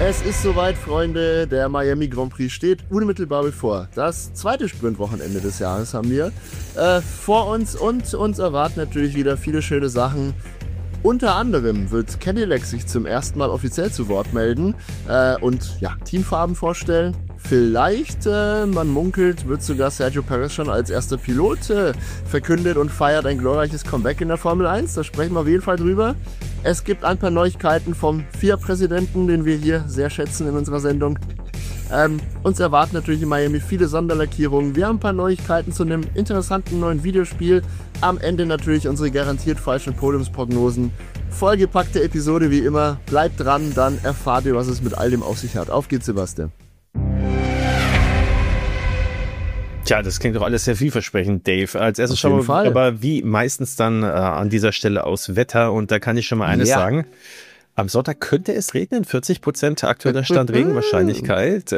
Es ist soweit, Freunde, der Miami Grand Prix steht unmittelbar bevor. Das zweite Sprintwochenende des Jahres haben wir vor uns und uns erwarten natürlich wieder viele schöne Sachen. Unter anderem wird Cadillac sich zum ersten Mal offiziell zu Wort melden und ja, Teamfarben vorstellen. Vielleicht, man munkelt, wird sogar Sergio Perez schon als erster Pilot verkündet und feiert ein glorreiches Comeback in der Formel 1. Da sprechen wir auf jeden Fall drüber. Es gibt ein paar Neuigkeiten vom FIA-Präsidenten, den wir hier sehr schätzen in unserer Sendung. Uns erwarten natürlich in Miami viele Sonderlackierungen. Wir haben ein paar Neuigkeiten zu einem interessanten neuen Videospiel. Am Ende natürlich unsere garantiert falschen Podiumsprognosen. Vollgepackte Episode wie immer. Bleibt dran, dann erfahrt ihr, was es mit all dem auf sich hat. Auf geht's, Sebastian. Tja, das klingt doch alles sehr vielversprechend, Dave. Als erstes schauen wir aber wie meistens dann an dieser Stelle aus Wetter. Und da kann ich schon mal eines sagen. Am Sonntag könnte es regnen, 40% aktueller Stand Regenwahrscheinlichkeit.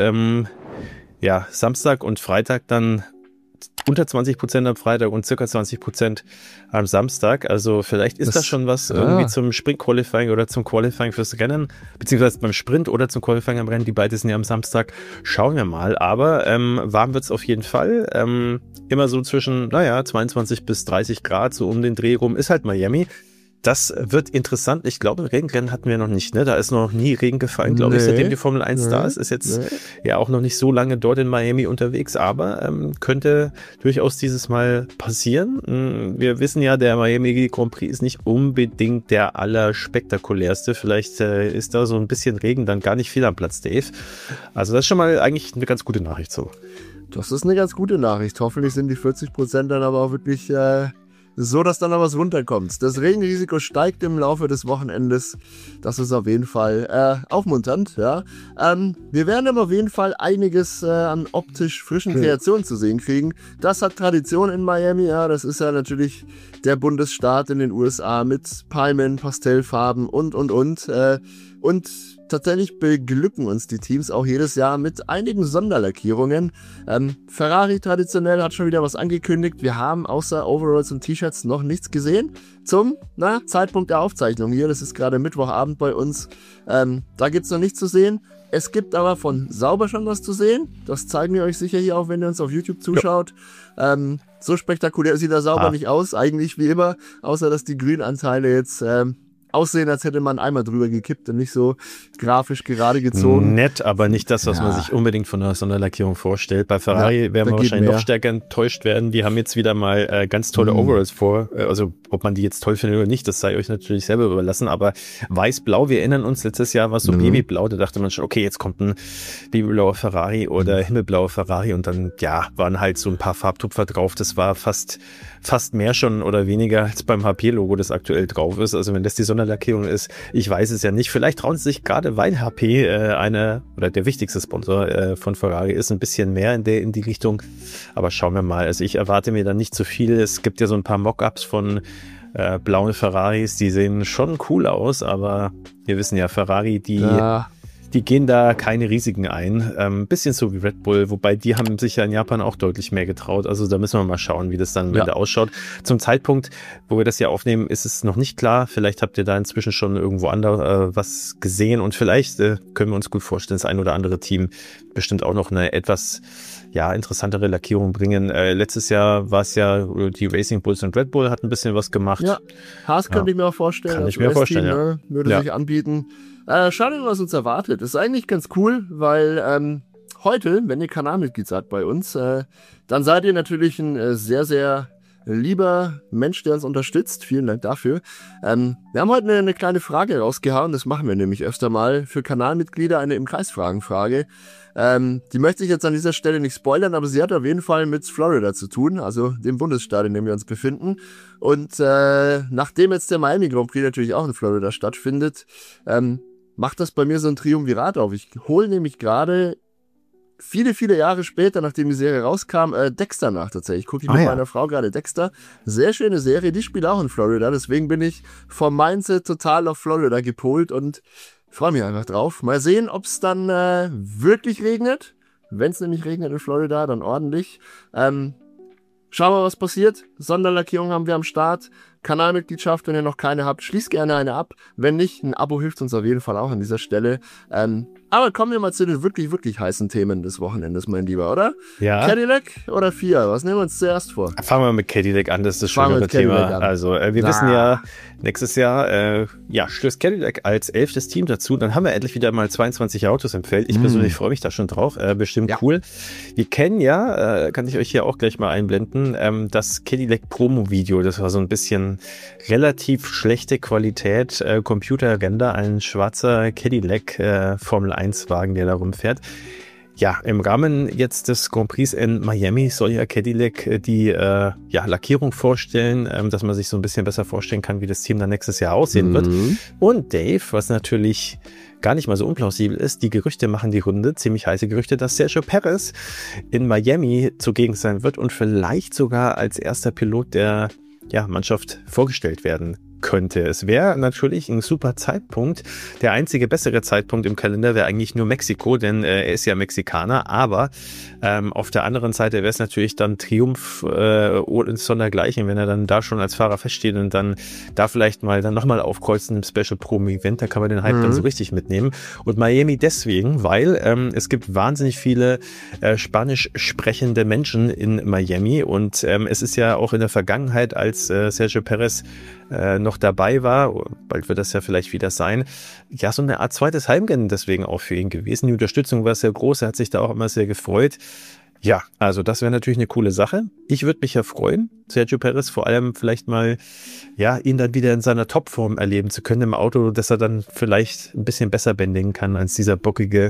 Samstag und Freitag dann unter 20% am Freitag und circa 20% am Samstag. Also vielleicht ist das schon was irgendwie zum Sprint-Qualifying oder zum Qualifying fürs Rennen, beziehungsweise beim Sprint oder zum Qualifying am Rennen. Die beiden sind ja am Samstag. Schauen wir mal. Aber warm wird es auf jeden Fall. Immer so zwischen, 22 bis 30 Grad, so um den Dreh rum. Ist halt Miami. Das wird interessant. Ich glaube, Regenrennen hatten wir noch nicht, ne? Da ist noch nie Regen gefallen, glaube ich, seitdem die Formel 1 da ist. Ist jetzt ja auch noch nicht so lange dort in Miami unterwegs, aber könnte durchaus dieses Mal passieren. Wir wissen ja, der Miami Grand Prix ist nicht unbedingt der allerspektakulärste. Vielleicht ist da so ein bisschen Regen dann gar nicht viel am Platz, Dave. Also das ist schon mal eigentlich eine ganz gute Nachricht so. Das ist eine ganz gute Nachricht. Hoffentlich sind die 40% dann aber auch wirklich so, dass dann noch was runterkommt. Das Regenrisiko steigt im Laufe des Wochenendes. Das ist auf jeden Fall aufmunternd. Ja. Wir werden aber auf jeden Fall einiges an optisch frischen Kreationen zu sehen kriegen. Das hat Tradition in Miami. Ja. Das ist ja natürlich der Bundesstaat in den USA mit Palmen, Pastellfarben und. Und tatsächlich beglücken uns die Teams auch jedes Jahr mit einigen Sonderlackierungen. Ferrari traditionell hat schon wieder was angekündigt. Wir haben außer Overalls und T-Shirts noch nichts gesehen zum Zeitpunkt der Aufzeichnung hier. Das ist gerade Mittwochabend bei uns. Da gibt's noch nichts zu sehen. Es gibt aber von Sauber schon was zu sehen. Das zeigen wir euch sicher hier auch, wenn ihr uns auf YouTube zuschaut. Ja. So spektakulär sieht der Sauber nicht aus, eigentlich wie immer. Außer dass die Grünanteile jetzt aussehen, als hätte man einmal drüber gekippt und nicht so grafisch gerade gezogen. Nett, aber nicht das, was man sich unbedingt von einer Sonderlackierung vorstellt. Bei Ferrari werden wir wahrscheinlich noch stärker enttäuscht werden. Die haben jetzt wieder mal ganz tolle Overalls vor. Also ob man die jetzt toll findet oder nicht, das sei euch natürlich selber überlassen. Aber weiß-blau, wir erinnern uns, letztes Jahr war es so babyblau. Da dachte man schon, okay, jetzt kommt ein babyblauer Ferrari oder himmelblauer Ferrari. Und dann, waren halt so ein paar Farbtupfer drauf. Das war fast mehr schon oder weniger als beim HP-Logo, das aktuell drauf ist. Also wenn das die Sonderlackierung ist, ich weiß es ja nicht. Vielleicht trauen sie sich gerade, weil HP der wichtigste Sponsor von Ferrari ist, ein bisschen mehr in die Richtung. Aber schauen wir mal. Also ich erwarte mir da nicht zu viel. Es gibt ja so ein paar Mockups von blauen Ferraris, die sehen schon cool aus, aber wir wissen ja, Ferrari, die gehen da keine Risiken ein. Ein bisschen so wie Red Bull, wobei die haben sich ja in Japan auch deutlich mehr getraut. Also da müssen wir mal schauen, wie das dann am Ende ausschaut. Zum Zeitpunkt, wo wir das hier aufnehmen, ist es noch nicht klar. Vielleicht habt ihr da inzwischen schon irgendwo anders was gesehen und vielleicht können wir uns gut vorstellen, das ein oder andere Team bestimmt auch noch eine etwas interessantere Lackierung bringen. Letztes Jahr war es ja, die Racing Bulls und Red Bull hatten ein bisschen was gemacht. Ja, Haas könnte ich mir auch vorstellen. Kann ich mir vorstellen, würde sich anbieten. Schauen wir mal, was uns erwartet. Ist eigentlich ganz cool, weil heute, wenn ihr Kanalmitglied seid bei uns, dann seid ihr natürlich ein sehr, sehr lieber Mensch, der uns unterstützt. Vielen Dank dafür. Wir haben heute eine kleine Frage rausgehauen. Das machen wir nämlich öfter mal für Kanalmitglieder, eine im Kreis Fragenfrage. Die möchte ich jetzt an dieser Stelle nicht spoilern, aber sie hat auf jeden Fall mit Florida zu tun, also dem Bundesstaat, in dem wir uns befinden. Und nachdem jetzt der Miami Grand Prix natürlich auch in Florida stattfindet, macht das bei mir so ein Triumvirat auf. Ich hole nämlich gerade viele, viele Jahre später, nachdem die Serie rauskam, Dexter nach tatsächlich. Gucke ich mit meiner Frau gerade Dexter. Sehr schöne Serie, die spielt auch in Florida, deswegen bin ich vom Mindset total auf Florida gepolt und freue mich einfach drauf. Mal sehen, ob es dann wirklich regnet. Wenn es nämlich regnet in Florida, dann ordentlich. Schauen wir mal, was passiert. Sonderlackierung haben wir am Start. Kanalmitgliedschaft, wenn ihr noch keine habt, schließt gerne eine ab. Wenn nicht, ein Abo hilft uns auf jeden Fall auch an dieser Stelle. Aber kommen wir mal zu den wirklich, wirklich heißen Themen des Wochenendes, mein Lieber, oder? Ja. Cadillac oder FIA? Was nehmen wir uns zuerst vor? Fangen wir mit Cadillac an, das ist das schönere Thema. Also wir wissen ja, nächstes Jahr stößt Cadillac als 11. Team dazu. Dann haben wir endlich wieder mal 22 Autos im Feld. Ich persönlich freue mich da schon drauf. Bestimmt cool. Wir kennen kann ich euch hier auch gleich mal einblenden, das Cadillac Promo-Video. Das war so ein bisschen relativ schlechte Qualität, Computerrender, ein schwarzer Cadillac Formel 1 Wagen, der da rumfährt. Ja, im Rahmen jetzt des Grand Prix in Miami soll ja Cadillac die Lackierung vorstellen, dass man sich so ein bisschen besser vorstellen kann, wie das Team dann nächstes Jahr aussehen wird. Und Dave, was natürlich gar nicht mal so unplausibel ist, die Gerüchte machen die Runde, ziemlich heiße Gerüchte, dass Sergio Perez in Miami zugegen sein wird und vielleicht sogar als erster Pilot der Mannschaft vorgestellt werden könnte. Es wäre natürlich ein super Zeitpunkt. Der einzige bessere Zeitpunkt im Kalender wäre eigentlich nur Mexiko, denn er ist ja Mexikaner, aber auf der anderen Seite wäre es natürlich dann Triumph sondergleichen, wenn er dann da schon als Fahrer feststeht und dann da vielleicht nochmal aufkreuzen im Special Promo Event, da kann man den Hype dann so richtig mitnehmen. Und Miami deswegen, weil es gibt wahnsinnig viele spanisch sprechende Menschen in Miami und es ist ja auch in der Vergangenheit, als Sergio Perez noch dabei war, bald wird das ja vielleicht wieder sein, ja, so eine Art zweites Heimrennen deswegen auch für ihn gewesen. Die Unterstützung war sehr groß, er hat sich da auch immer sehr gefreut. Ja, also das wäre natürlich eine coole Sache. Ich würde mich ja freuen, Sergio Perez vor allem vielleicht mal, ihn dann wieder in seiner Topform erleben zu können im Auto, dass er dann vielleicht ein bisschen besser bändigen kann als dieser bockige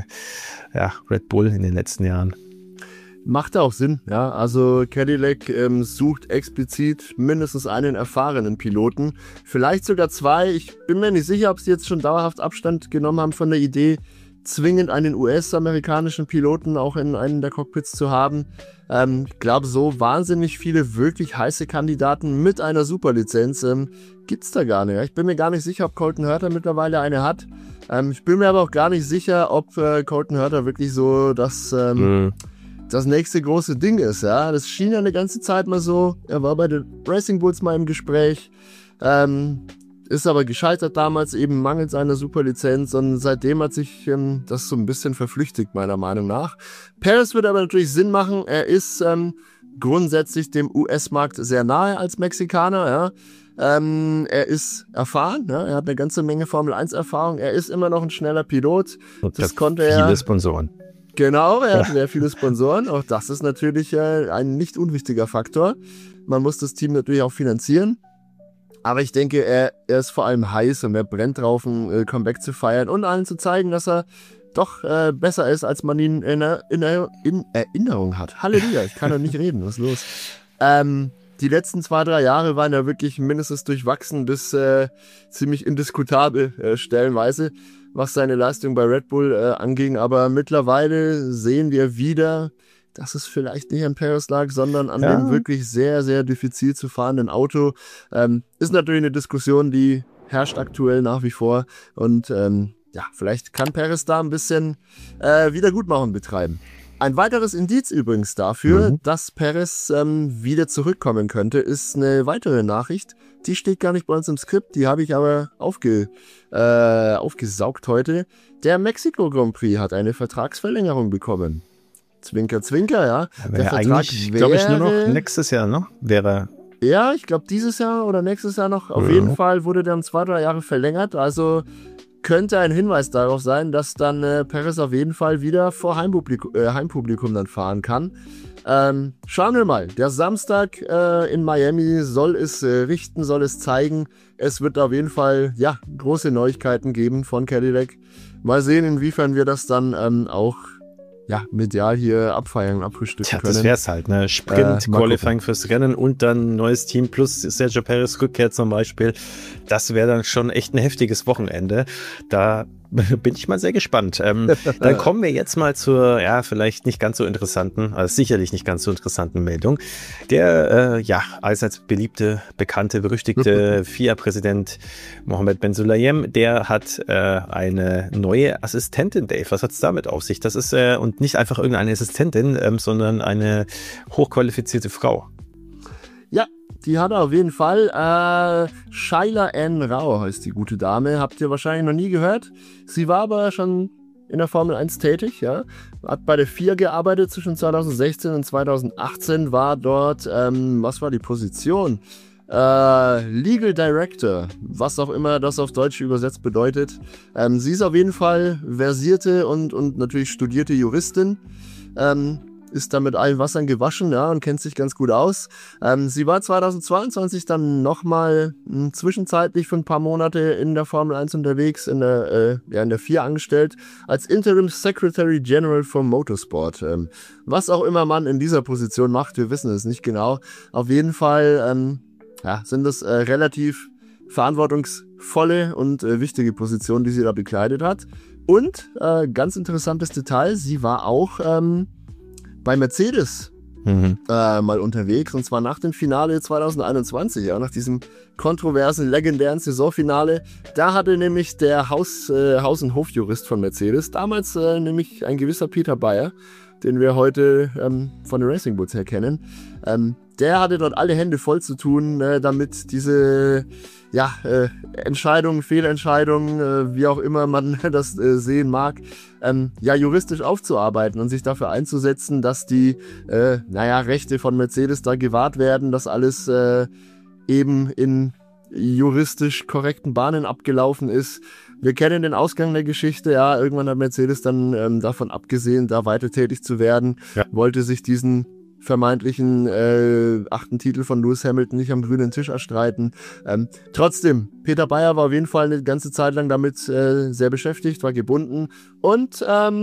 Red Bull in den letzten Jahren. Macht auch Sinn, ja. Also Cadillac sucht explizit mindestens einen erfahrenen Piloten, vielleicht sogar zwei. Ich bin mir nicht sicher, ob sie jetzt schon dauerhaft Abstand genommen haben von der Idee, zwingend einen US-amerikanischen Piloten auch in einem der Cockpits zu haben. Ich glaube, so wahnsinnig viele wirklich heiße Kandidaten mit einer Superlizenz gibt's da gar nicht. Ich bin mir gar nicht sicher, ob Colton Herta mittlerweile eine hat. Ich bin mir aber auch gar nicht sicher, ob Colton Herta wirklich so das nächste große Ding ist, ja. Das schien ja eine ganze Zeit mal so. Er war bei den Racing Bulls mal im Gespräch, ist aber gescheitert damals eben mangels einer Superlizenz und seitdem hat sich das so ein bisschen verflüchtigt, meiner Meinung nach. Perez wird aber natürlich Sinn machen. Er ist grundsätzlich dem US-Markt sehr nahe als Mexikaner, ja. Er ist erfahren, ne? Er hat eine ganze Menge Formel-1-Erfahrung. Er ist immer noch ein schneller Pilot. Und das konnte er. Viele Sponsoren. Genau, er hat sehr viele Sponsoren. Auch das ist natürlich ein nicht unwichtiger Faktor. Man muss das Team natürlich auch finanzieren. Aber ich denke, er ist vor allem heiß und er brennt drauf, ein Comeback zu feiern und allen zu zeigen, dass er doch besser ist, als man ihn in Erinnerung hat. Halleluja, ich kann doch nicht reden, was ist los? Die letzten 2-3 Jahre waren ja wirklich mindestens durchwachsen bis ziemlich indiskutabel stellenweise, was seine Leistung bei Red Bull anging. Aber mittlerweile sehen wir wieder, dass es vielleicht nicht an Perez lag, sondern an dem wirklich sehr, sehr diffizil zu fahrenden Auto. Ist natürlich eine Diskussion, die herrscht aktuell nach wie vor. Und vielleicht kann Perez da ein bisschen Wiedergutmachung betreiben. Ein weiteres Indiz übrigens dafür, dass Perez wieder zurückkommen könnte, ist eine weitere Nachricht. Die steht gar nicht bei uns im Skript, die habe ich aber aufgesaugt heute. Der Mexiko Grand Prix hat eine Vertragsverlängerung bekommen. Zwinker, zwinker, ja. Der Vertrag glaube ich, nur noch nächstes Jahr, ne? Wäre. Ja, ich glaube dieses Jahr oder nächstes Jahr noch. Auf jeden Fall wurde der um 2-3 Jahre verlängert, also könnte ein Hinweis darauf sein, dass dann Perez auf jeden Fall wieder vor Heimpublikum dann fahren kann. Schauen wir mal. Der Samstag in Miami soll es richten, soll es zeigen. Es wird auf jeden Fall große Neuigkeiten geben von Cadillac. Mal sehen, inwiefern wir das dann auch medial hier abfeiern und abfrühstücken können. Das wär's halt, ne? Sprint, Qualifying fürs Rennen und dann neues Team plus Sergio Perez Rückkehr zum Beispiel. Das wäre dann schon echt ein heftiges Wochenende. Da bin ich mal sehr gespannt. Dann kommen wir jetzt mal zur, vielleicht nicht ganz so interessanten, also sicherlich nicht ganz so interessanten Meldung. Der, allseits beliebte, bekannte, berüchtigte FIA-Präsident Mohammed Ben Sulayem, der hat eine neue Assistentin, Dave. Was hat's damit auf sich? Das ist, und nicht einfach irgendeine Assistentin, sondern eine hochqualifizierte Frau. Ja, die hat er auf jeden Fall. Shyla Ann Rao heißt die gute Dame. Habt ihr wahrscheinlich noch nie gehört. Sie war aber schon in der Formel 1 tätig, ja. Hat bei der FIA gearbeitet zwischen 2016 und 2018. War dort, was war die Position? Legal Director, was auch immer das auf Deutsch übersetzt bedeutet. Sie ist auf jeden Fall versierte und natürlich studierte Juristin. Ist da mit allen Wassern gewaschen, ja, und kennt sich ganz gut aus. Sie war 2022 dann nochmal zwischenzeitlich für ein paar Monate in der Formel 1 unterwegs, in der FIA angestellt, als Interim Secretary General for Motorsport. Was auch immer man in dieser Position macht, wir wissen es nicht genau. Auf jeden Fall sind das relativ verantwortungsvolle und wichtige Positionen, die sie da bekleidet hat. Und ganz interessantes Detail, sie war auch bei Mercedes mal unterwegs, und zwar nach dem Finale 2021, ja, nach diesem kontroversen, legendären Saisonfinale. Da hatte nämlich der Haus- und Hofjurist von Mercedes, damals nämlich ein gewisser Peter Beyer, den wir heute von den Racing Bulls her kennen, der hatte dort alle Hände voll zu tun, damit diese Entscheidungen, Fehlentscheidungen, wie auch immer man das sehen mag, juristisch aufzuarbeiten und sich dafür einzusetzen, dass die Rechte von Mercedes da gewahrt werden, dass alles eben in juristisch korrekten Bahnen abgelaufen ist. Wir kennen den Ausgang der Geschichte, ja, irgendwann hat Mercedes dann davon abgesehen, da weiter tätig zu werden, wollte sich diesen vermeintlichen 8. Titel von Lewis Hamilton nicht am grünen Tisch erstreiten. Trotzdem, Peter Beyer war auf jeden Fall eine ganze Zeit lang damit sehr beschäftigt, war gebunden, und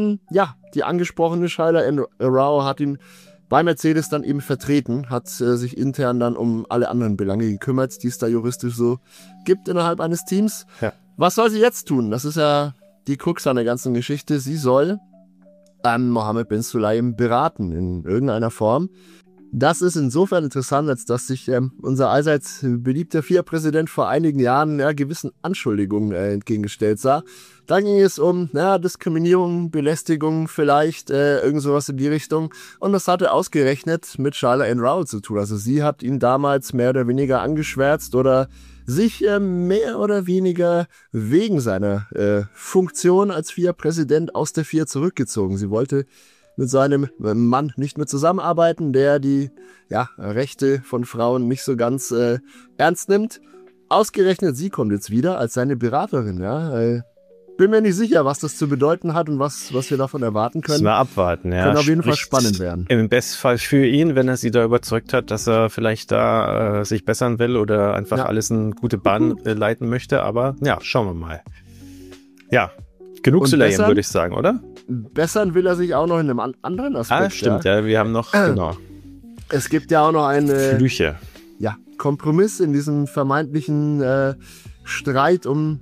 die angesprochene Shyla Ann Rao hat ihn bei Mercedes dann eben vertreten, hat sich intern dann um alle anderen Belange gekümmert, die es da juristisch so gibt innerhalb eines Teams. Ja. Was soll sie jetzt tun? Das ist ja die Krux an der ganzen Geschichte. Sie soll Mohammed bin Sulayem beraten in irgendeiner Form. Das ist insofern interessant, als dass sich unser allseits beliebter FIA-Präsident vor einigen Jahren gewissen Anschuldigungen entgegengestellt sah. Da ging es um Diskriminierung, Belästigung vielleicht, irgend sowas in die Richtung. Und das hatte ausgerechnet mit Shyla Ann Rao zu tun. Also sie hat ihn damals mehr oder weniger angeschwärzt oder sich mehr oder weniger wegen seiner Funktion als FIA-Präsident aus der FIA zurückgezogen. Sie wollte mit seinem Mann nicht mehr zusammenarbeiten, der die Rechte von Frauen nicht so ganz ernst nimmt. Ausgerechnet sie kommt jetzt wieder als seine Beraterin. Ja? Bin mir nicht sicher, was das zu bedeuten hat und was wir davon erwarten können. Müssen wir abwarten, ja. Kann auf jeden Fall spannend werden. Im Bestfall für ihn, wenn er sie da überzeugt hat, dass er vielleicht da sich bessern will oder einfach alles in gute Bahn leiten möchte. Aber ja, schauen wir mal. Ja, genug Sulayem, würde ich sagen, oder? Bessern will er sich auch noch in einem anderen Aspekt. Stimmt, ja. Wir haben noch, genau. Es gibt ja auch noch eine Flüche. Ja, Kompromiss in diesem vermeintlichen Streit um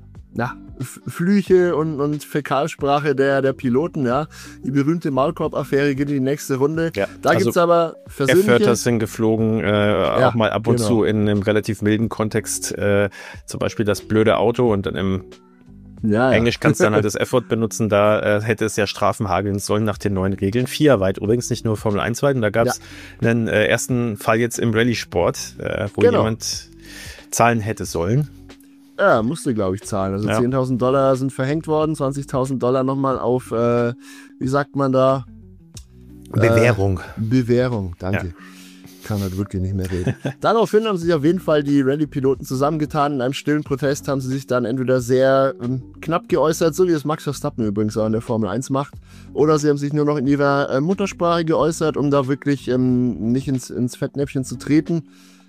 Flüche und Fäkalsprache der Piloten, ja. Die berühmte Maulkorb-Affäre geht in die nächste Runde. Ja, da gibt's aber versöhnliche... F-Wörter sind geflogen, auch mal ab und zu in einem relativ milden Kontext. Zum Beispiel das blöde Auto, und dann im Englisch kannst du dann halt das F-Wort benutzen. Da hätte es ja Strafen hageln sollen nach den neuen Regeln. FIA-weit übrigens, nicht nur Formel 1-weit. Und da gab es einen ersten Fall jetzt im Rallye-Sport, wo jemand zahlen hätte sollen. Ja, musste, glaube ich, zahlen. Also $10.000 sind verhängt worden, $20.000 nochmal auf, wie sagt man da? Bewährung. Bewährung, danke. Ja. Kann halt wirklich nicht mehr reden. Daraufhin haben sich auf jeden Fall die Rallye-Piloten zusammengetan. In einem stillen Protest haben sie sich dann entweder sehr knapp geäußert, so wie es Max Verstappen übrigens auch in der Formel 1 macht, oder sie haben sich nur noch in ihrer Muttersprache geäußert, um da wirklich nicht ins Fettnäpfchen zu treten.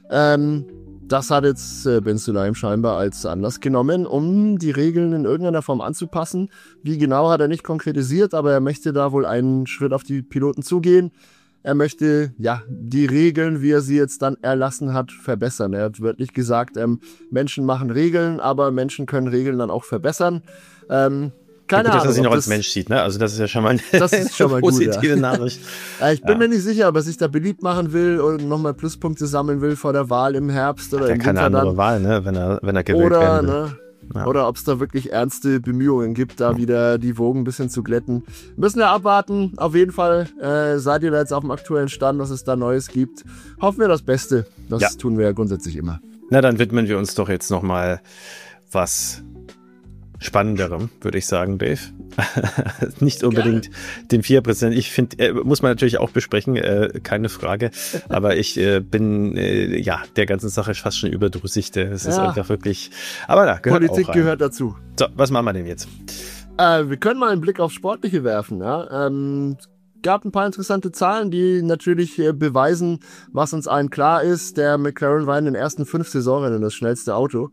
Das hat jetzt Ben Sulayem scheinbar als Anlass genommen, um die Regeln in irgendeiner Form anzupassen. Wie genau hat er nicht konkretisiert, aber er möchte da wohl einen Schritt auf die Piloten zugehen. Er möchte die Regeln, wie er sie jetzt dann erlassen hat, verbessern. Er hat wörtlich gesagt, Menschen machen Regeln, aber Menschen können Regeln dann auch verbessern. Keine Ahnung. Dass er sich noch als Mensch sieht, ne? Also das ist ja schon mal eine positive Nachricht. Ich bin mir nicht sicher, ob er sich da beliebt machen will und nochmal Pluspunkte sammeln will vor der Wahl im Herbst oder im Winter. Keine andere Wahl, ne? Wenn er gewählt werden will. Ja. Oder ob es da wirklich ernste Bemühungen gibt, da wieder die Wogen ein bisschen zu glätten. Müssen wir abwarten. Auf jeden Fall seid ihr da jetzt auf dem aktuellen Stand, was es da Neues gibt. Hoffen wir das Beste. Das tun wir ja grundsätzlich immer. Na, dann widmen wir uns doch jetzt nochmal was Spannenderem, würde ich sagen, Dave. Nicht unbedingt dem 4%. Ich finde, muss man natürlich auch besprechen, keine Frage. Aber ich bin der ganzen Sache fast schon überdrüssig. Es ist einfach wirklich. Aber da gehört Politik auch gehört dazu. So, was machen wir denn jetzt? Wir können mal einen Blick aufs Sportliche werfen. Ja? Gab ein paar interessante Zahlen, die natürlich beweisen, was uns allen klar ist. Der McLaren war in den ersten 5 Saisonrennen das schnellste Auto.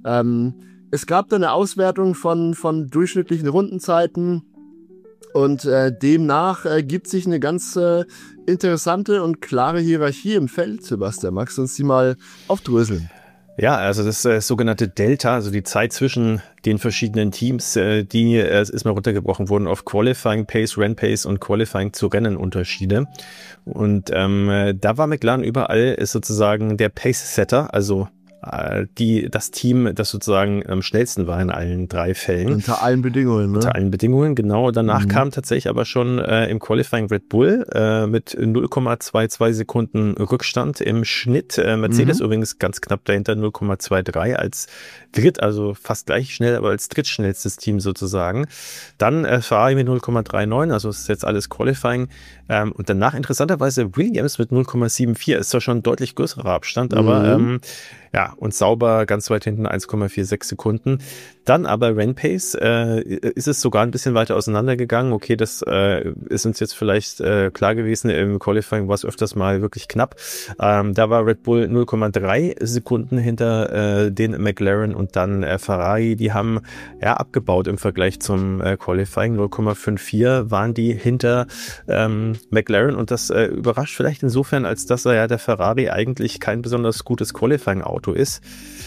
Es gab da eine Auswertung von durchschnittlichen Rundenzeiten und demnach gibt sich eine ganz interessante und klare Hierarchie im Feld, Sebastian. Magst du uns die mal aufdröseln? Ja, also das sogenannte Delta, also die Zeit zwischen den verschiedenen Teams, die ist mal runtergebrochen worden auf Qualifying Pace, Rennpace und Qualifying zu Rennenunterschiede. Und da war McLaren überall ist sozusagen der Pace-Setter, also das Team, das sozusagen am schnellsten war in allen 3 Fällen. Unter allen Bedingungen, ne? Unter allen Bedingungen, genau. Danach kam tatsächlich aber schon im Qualifying Red Bull mit 0,22 Sekunden Rückstand im Schnitt. Mercedes übrigens ganz knapp dahinter 0,23 als also fast gleich schnell, aber als drittschnellstes Team sozusagen. Dann Ferrari mit 0,39, also ist jetzt alles Qualifying. Und danach interessanterweise Williams mit 0,74. Ist zwar schon ein deutlich größerer Abstand, aber und sauber ganz weit hinten 1,46 Sekunden. Dann aber Rennpace ist es sogar ein bisschen weiter auseinandergegangen. Okay, das ist uns jetzt vielleicht klar gewesen. Im Qualifying war es öfters mal wirklich knapp. Da war Red Bull 0,3 Sekunden hinter den McLaren und dann Ferrari. Die haben abgebaut im Vergleich zum Qualifying. 0,54 waren die hinter McLaren und das überrascht vielleicht insofern, als dass der Ferrari eigentlich kein besonders gutes Qualifying-Auto ist.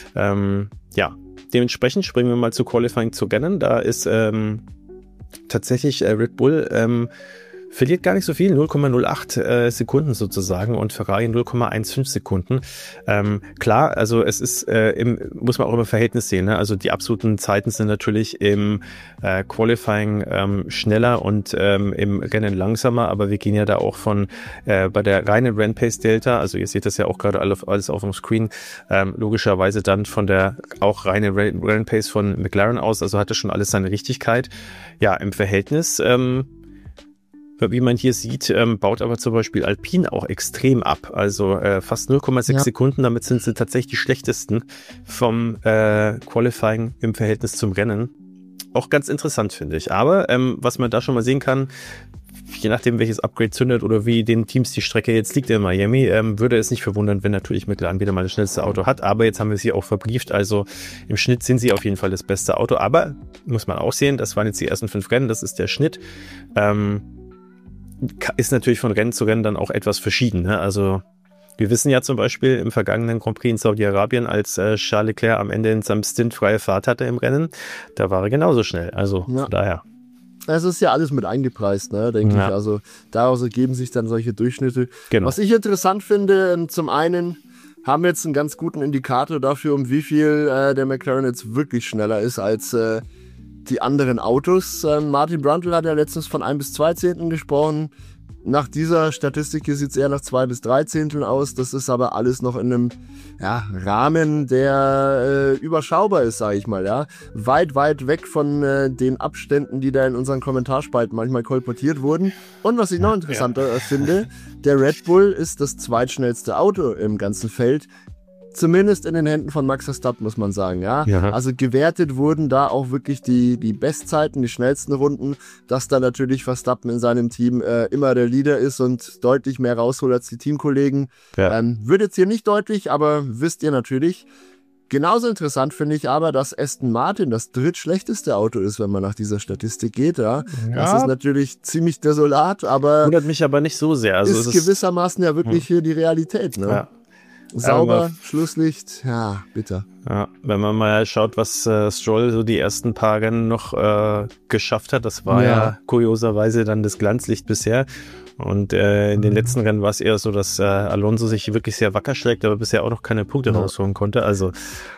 Dementsprechend springen wir mal zu Qualifying zu Rennen. Da ist tatsächlich Red Bull verliert gar nicht so viel, 0,08 Sekunden sozusagen und Ferrari 0,15 Sekunden. Klar, also es ist, muss man auch immer Verhältnis sehen, ne? Also die absoluten Zeiten sind natürlich im Qualifying schneller und im Rennen langsamer, aber wir gehen ja da auch von bei der reinen Rennpace Delta, also ihr seht das ja auch gerade alles auf dem Screen, logischerweise dann von der auch reinen Rennpace von McLaren aus, also hatte schon alles seine Richtigkeit. Ja, im Verhältnis wie man hier sieht, baut aber zum Beispiel Alpine auch extrem ab. Also fast 0,6 Sekunden, damit sind sie tatsächlich die schlechtesten vom Qualifying im Verhältnis zum Rennen. Auch ganz interessant, finde ich. Aber was man da schon mal sehen kann, je nachdem, welches Upgrade zündet oder wie den Teams die Strecke jetzt liegt in Miami, würde es nicht verwundern, wenn natürlich McLaren wieder mal das schnellste Auto hat. Aber jetzt haben wir sie auch verbrieft. Also im Schnitt sind sie auf jeden Fall das beste Auto. Aber muss man auch sehen, das waren jetzt die ersten 5 Rennen, das ist der Schnitt. Ist natürlich von Rennen zu Rennen dann auch etwas verschieden. Ne? Also wir wissen ja zum Beispiel im vergangenen Grand Prix in Saudi-Arabien, als Charles Leclerc am Ende in seinem Stint freie Fahrt hatte im Rennen, da war er genauso schnell. Also von daher. Es ist ja alles mit eingepreist, ne, denke ich. Also daraus ergeben sich dann solche Durchschnitte. Genau. Was ich interessant finde, zum einen haben wir jetzt einen ganz guten Indikator dafür, um wie viel der McLaren jetzt wirklich schneller ist als die anderen Autos. Martin Brundle hat ja letztens von 1 bis 2 Zehnteln gesprochen. Nach dieser Statistik hier sieht es eher nach 2 bis 3 Zehnteln aus. Das ist aber alles noch in einem Rahmen, der überschaubar ist, sage ich mal. Ja? Weit, weit weg von den Abständen, die da in unseren Kommentarspalten manchmal kolportiert wurden. Und was ich noch interessanter finde, der Red Bull ist das zweitschnellste Auto im ganzen Feld. Zumindest in den Händen von Max Verstappen, muss man sagen. Ja? Also gewertet wurden da auch wirklich die Bestzeiten, die schnellsten Runden, dass da natürlich Verstappen in seinem Team immer der Leader ist und deutlich mehr rausholt als die Teamkollegen. Wird jetzt hier nicht deutlich, aber wisst ihr natürlich. Genauso interessant finde ich aber, dass Aston Martin das drittschlechteste Auto ist, wenn man nach dieser Statistik geht. Ja? Das ist natürlich ziemlich desolat, aber wundert mich aber nicht so sehr. Also ist gewissermaßen ja wirklich hier die Realität. Ne? Ja. Sauber, Schlusslicht, bitter. Ja, wenn man mal schaut, was Stroll so die ersten paar Rennen noch geschafft hat, das war ja kurioserweise dann das Glanzlicht bisher. Und in den letzten Rennen war es eher so, dass Alonso sich wirklich sehr wacker schlägt, aber bisher auch noch keine Punkte rausholen konnte. Also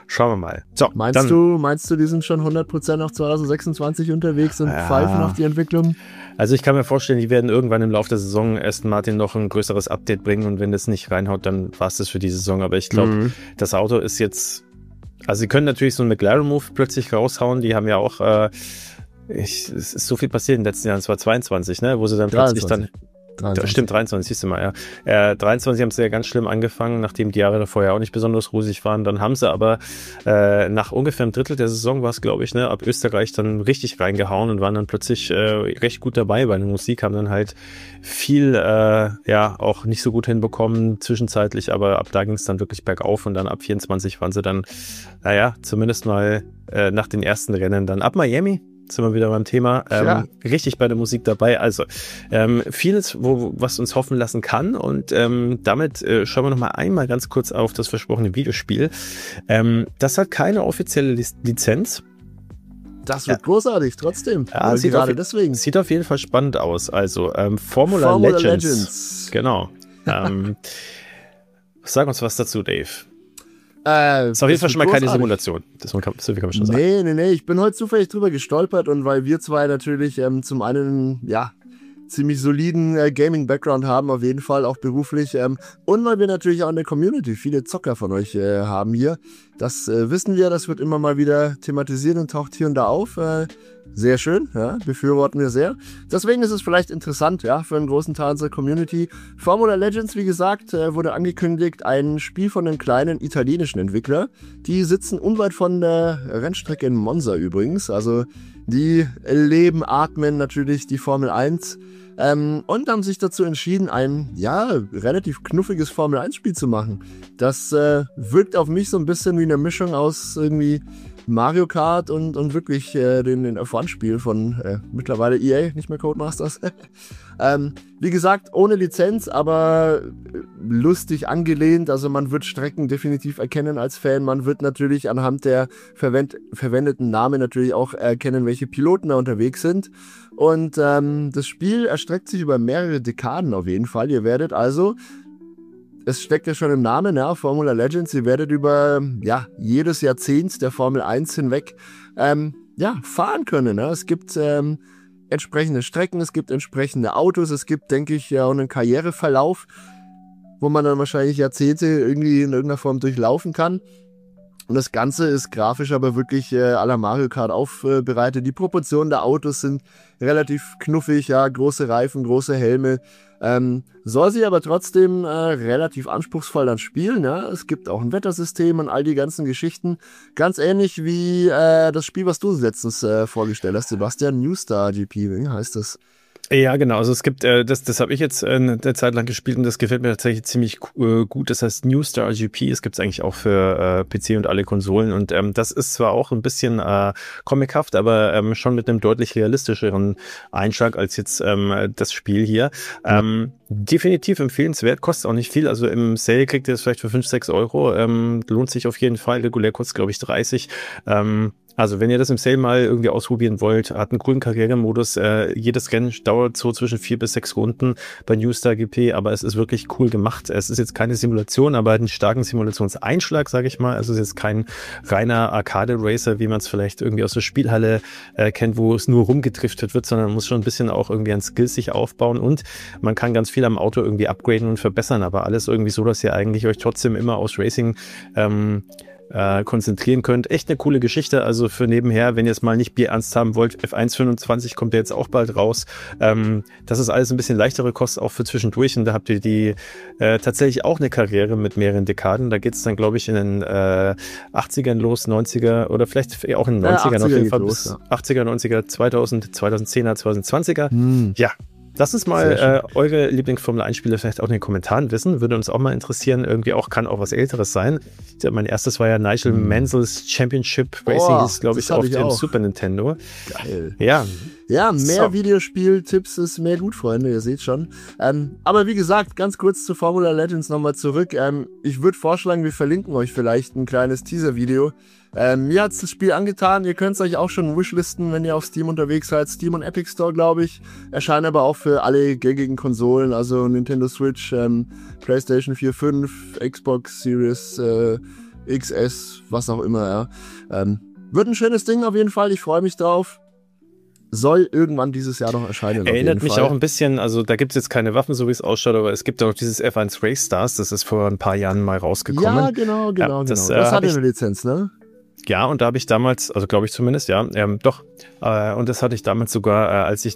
Schauen wir mal. So, meinst du, die sind schon 100% auf 2026 unterwegs und pfeifen auf die Entwicklung? Also ich kann mir vorstellen, die werden irgendwann im Laufe der Saison Aston Martin noch ein größeres Update bringen und wenn das nicht reinhaut, dann war es das für die Saison. Aber ich glaube, das Auto ist jetzt, also sie können natürlich so einen McLaren-Move plötzlich raushauen, die haben ja auch, es ist so viel passiert in den letzten Jahren, es war 22, ne, wo sie dann 23. plötzlich dann 23. Stimmt, 23, siehst du mal, ja. 23 haben sie ja ganz schlimm angefangen, nachdem die Jahre davor ja auch nicht besonders rosig waren. Dann haben sie aber nach ungefähr einem Drittel der Saison war es, glaube ich, ne, ab Österreich dann richtig reingehauen und waren dann plötzlich recht gut dabei bei der Musik, haben dann halt viel, auch nicht so gut hinbekommen zwischenzeitlich, aber ab da ging es dann wirklich bergauf und dann ab 24 waren sie dann, zumindest mal nach den ersten Rennen dann ab Miami. Sind wir wieder beim Thema, richtig bei der Musik dabei. Also vieles, was uns hoffen lassen kann und damit schauen wir noch einmal ganz kurz auf das versprochene Videospiel. Das hat keine offizielle Lizenz. Das wird großartig, trotzdem. Ja, sieht auf jeden Fall spannend aus. Also Formula Legends. Genau. Sag uns was dazu, Dave. Ist auf jeden Fall schon mal keine Simulation. So viel kann man schon sagen. Nee. Ich bin heute zufällig drüber gestolpert und weil wir zwei natürlich zum einen, ziemlich soliden Gaming-Background haben, auf jeden Fall auch beruflich. Und weil wir natürlich auch in der Community viele Zocker von euch haben hier. Das wissen wir, das wird immer mal wieder thematisiert und taucht hier und da auf. Sehr schön, befürworten wir sehr. Deswegen ist es vielleicht interessant, für einen großen Teil unserer Community. Formula Legends, wie gesagt, wurde angekündigt, ein Spiel von einem kleinen italienischen Entwickler. Die sitzen unweit von der Rennstrecke in Monza übrigens. Also die leben, atmen natürlich die Formel 1 und haben sich dazu entschieden, ein relativ knuffiges Formel 1 Spiel zu machen. Das wirkt auf mich so ein bisschen wie eine Mischung aus irgendwie Mario Kart und wirklich den F1-Spiel von mittlerweile EA, nicht mehr Codemasters. Wie gesagt, ohne Lizenz, aber lustig angelehnt. Also man wird Strecken definitiv erkennen als Fan. Man wird natürlich anhand der verwendeten Namen natürlich auch erkennen, welche Piloten da unterwegs sind. Und das Spiel erstreckt sich über mehrere Dekaden auf jeden Fall. Ihr werdet also, es steckt ja schon im Namen, Formula Legends, ihr werdet über jedes Jahrzehnt der Formel 1 hinweg fahren können. Es gibt entsprechende Strecken, es gibt entsprechende Autos, es gibt, denke ich, auch einen Karriereverlauf, wo man dann wahrscheinlich Jahrzehnte irgendwie in irgendeiner Form durchlaufen kann. Und das Ganze ist grafisch aber wirklich à la Mario Kart aufbereitet. Die Proportionen der Autos sind relativ knuffig, große Reifen, große Helme. Soll sie aber trotzdem relativ anspruchsvoll dann spielen. Es gibt auch ein Wettersystem und all die ganzen Geschichten. Ganz ähnlich wie das Spiel, was du letztens vorgestellt hast, Sebastian, New Star GP, wie heißt das? Ja, genau. Also es gibt, das habe ich jetzt eine Zeit lang gespielt und das gefällt mir tatsächlich ziemlich gut. Das heißt New Star GP. Es gibt es eigentlich auch für PC und alle Konsolen. Und das ist zwar auch ein bisschen comichaft, aber schon mit einem deutlich realistischeren Einschlag als jetzt das Spiel hier. Definitiv empfehlenswert, kostet auch nicht viel. Also im Sale kriegt ihr das vielleicht für 5-6 Euro. Lohnt sich auf jeden Fall. Regulär kostet, glaube ich, 30. Also wenn ihr das im Sale mal irgendwie ausprobieren wollt, hat einen coolen Karrieremodus. Jedes Rennen dauert so zwischen 4 bis 6 Runden bei New Star GP, aber es ist wirklich cool gemacht. Es ist jetzt keine Simulation, aber einen starken Simulationseinschlag, sage ich mal. Also es ist jetzt kein reiner Arcade-Racer, wie man es vielleicht irgendwie aus der Spielhalle kennt, wo es nur rumgedriftet wird, sondern man muss schon ein bisschen auch irgendwie an Skills sich aufbauen und man kann ganz viel am Auto irgendwie upgraden und verbessern, aber alles irgendwie so, dass ihr eigentlich euch trotzdem immer aus Racing konzentrieren könnt. Echt eine coole Geschichte, also für nebenher, wenn ihr es mal nicht bierernst haben wollt. F1 25 kommt ja jetzt auch bald raus. Das ist alles ein bisschen leichtere Kost auch für zwischendurch und da habt ihr die tatsächlich auch eine Karriere mit mehreren Dekaden. Da geht es dann, glaube ich, in den 80ern los, 90er oder vielleicht auch in den 90ern auf jeden Fall bis 80er, 90er, 2000, 2010er, 2020er. Ja. Lasst uns mal eure Lieblings-Formel-1-Spiele vielleicht auch in den Kommentaren wissen. Würde uns auch mal interessieren. Irgendwie auch, kann auch was Älteres sein. Mein erstes war ja Nigel Mansell's Championship Racing, ist, glaube ich, auf dem Super Nintendo. Geil. Ja, mehr Videospieltipps ist mehr gut, Freunde, ihr seht schon. Aber wie gesagt, ganz kurz zu Formula Legends nochmal zurück. Ich würde vorschlagen, wir verlinken euch vielleicht ein kleines Teaser-Video. Mir hat das Spiel angetan, ihr könnt es euch auch schon wishlisten, wenn ihr auf Steam unterwegs seid. Steam und Epic Store, glaube ich. Erscheinen aber auch für alle gängigen Konsolen, also Nintendo Switch, PlayStation 4, 5, Xbox Series XS, was auch immer, ja. Wird ein schönes Ding auf jeden Fall, ich freue mich drauf. Soll irgendwann dieses Jahr noch erscheinen. Erinnert mich auch ein bisschen, also da gibt es jetzt keine Waffen, so wie es ausschaut, aber es gibt auch dieses F1 Race Stars, das ist vor ein paar Jahren mal rausgekommen. Ja, genau. Das hat eine Lizenz, ne? Ja, und da habe ich damals, also glaube ich zumindest, ja, doch. Und das hatte ich damals sogar, als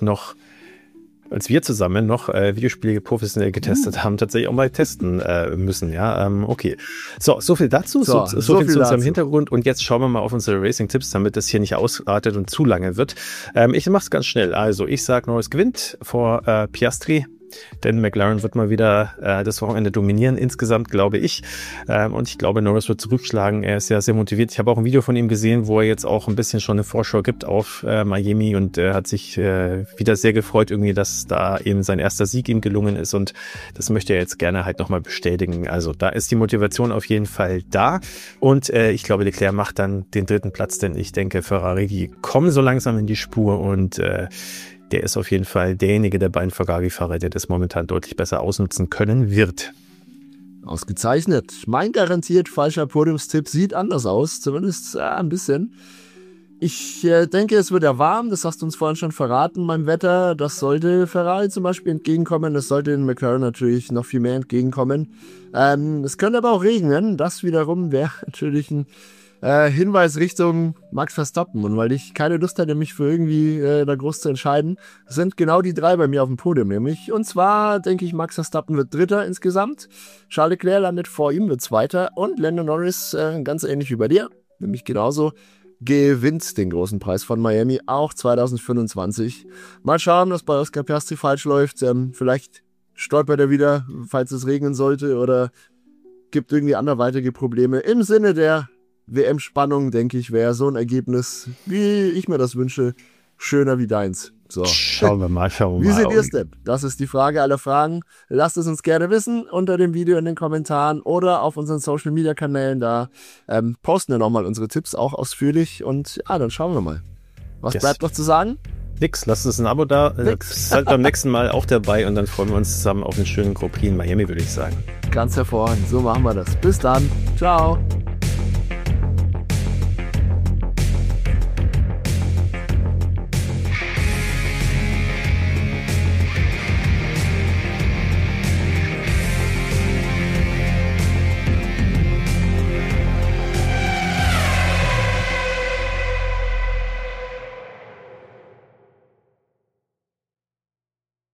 wir zusammen noch Videospiele professionell getestet haben, tatsächlich auch mal testen müssen, ja, okay. So viel dazu, so viel zu unserem Hintergrund und jetzt schauen wir mal auf unsere Racing-Tipps, damit das hier nicht ausartet und zu lange wird. Ich mache es ganz schnell, also ich sage, Norris gewinnt vor Piastri, denn McLaren wird mal wieder das Wochenende dominieren, insgesamt glaube ich. Und ich glaube, Norris wird zurückschlagen. Er ist ja sehr motiviert. Ich habe auch ein Video von ihm gesehen, wo er jetzt auch ein bisschen schon eine Vorschau gibt auf Miami und hat sich wieder sehr gefreut, irgendwie, dass da eben sein erster Sieg ihm gelungen ist und das möchte er jetzt gerne halt nochmal bestätigen. Also da ist die Motivation auf jeden Fall da und ich glaube, Leclerc macht dann den 3. Platz, denn ich denke, Ferrari, die kommen so langsam in die Spur und der ist auf jeden Fall derjenige der beiden Ferrari-Fahrer, der das momentan deutlich besser ausnutzen können wird. Ausgezeichnet. Mein garantiert falscher Podiumstipp sieht anders aus, zumindest ein bisschen. Ich denke, es wird ja warm, das hast du uns vorhin schon verraten beim Wetter. Das sollte Ferrari zum Beispiel entgegenkommen, das sollte den McLaren natürlich noch viel mehr entgegenkommen. Es könnte aber auch regnen, das wiederum wäre natürlich ein Hinweis Richtung Max Verstappen. Und weil ich keine Lust hatte, mich für irgendwie da groß zu entscheiden, sind genau die 3 bei mir auf dem Podium nämlich. Und zwar denke ich, Max Verstappen wird 3. insgesamt. Charles Leclerc landet vor ihm, wird 2. Und Lando Norris, ganz ähnlich wie bei dir, nämlich genauso, gewinnt den großen Preis von Miami, auch 2025. Mal schauen, was bei Oscar Piastri falsch läuft. Vielleicht stolpert er wieder, falls es regnen sollte, oder gibt irgendwie anderweitige Probleme. Im Sinne der WM-Spannung, denke ich, wäre so ein Ergebnis, wie ich mir das wünsche, schöner wie deins. So. Schauen wir mal. Wie seht ihr es denn? Das ist die Frage aller Fragen. Lasst es uns gerne wissen unter dem Video in den Kommentaren oder auf unseren Social-Media-Kanälen. Da posten wir nochmal unsere Tipps auch ausführlich und ja, dann schauen wir mal. Was bleibt noch zu sagen? Nix, lasst uns ein Abo da. Seid beim nächsten Mal auch dabei und dann freuen wir uns zusammen auf einen schönen Grand Prix in Miami, würde ich sagen. Ganz hervorragend, so machen wir das. Bis dann. Ciao.